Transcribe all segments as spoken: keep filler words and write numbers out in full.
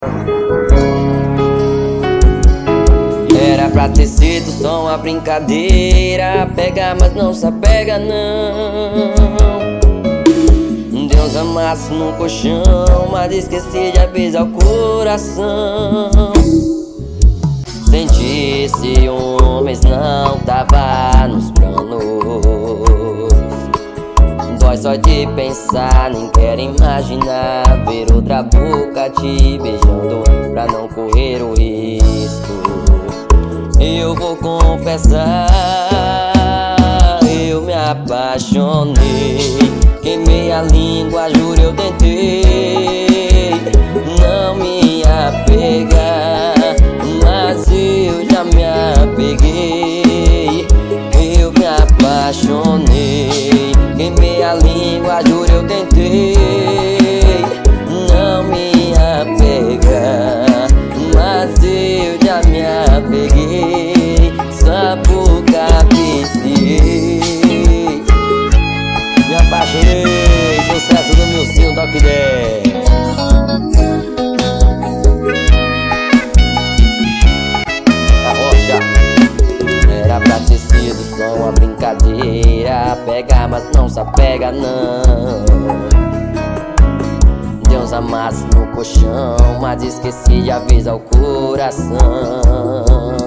Era pra ter sido só uma brincadeira, pega, mas não se apega não. Deus amasse no colchão, mas esqueci de avisar o coração. Senti ciúmes, não tava nos planos. Dói só de pensar, nem quero imaginar ver outra boca te beijando pra não correr o risco. Eu vou confessar, eu me apaixonei, queimei a língua, juro eu tentei não me apegar, mas eu já me apeguei. Eu me apaixonei, queimei a língua, juro eu tentei não me apegar, mas eu já me apeguei. Sapuca viciei, me apaixonei, sucesso do meu sim, toque dez. A rocha. Era pra ter sido só uma brincadeira, pega, mas não se apega não. Deus amasse no colchão, mas esqueci de avisar o coração.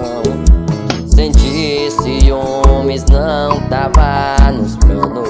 Senti ciúmes, não tava nos planos.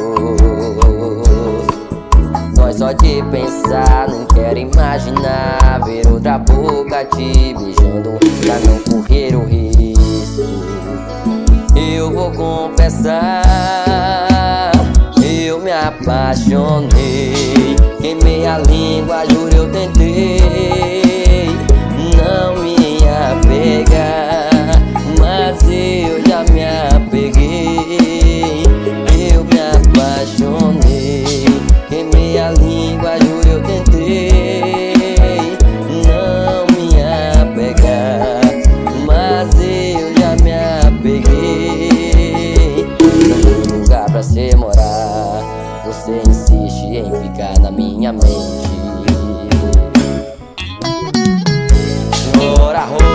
Dói só de pensar, nem quero imaginar ver outra boca te beijando pra não correr o risco. Eu vou confessar, eu me apaixonei, queimei a língua, juro eu tentei não me apegar, mas eu já me apeguei. Eu me apaixonei, queimei a língua, juro eu tentei não me apegar, mas eu já me apeguei. Não tem lugar pra você morar, você insiste em ficar na minha mente. Ora,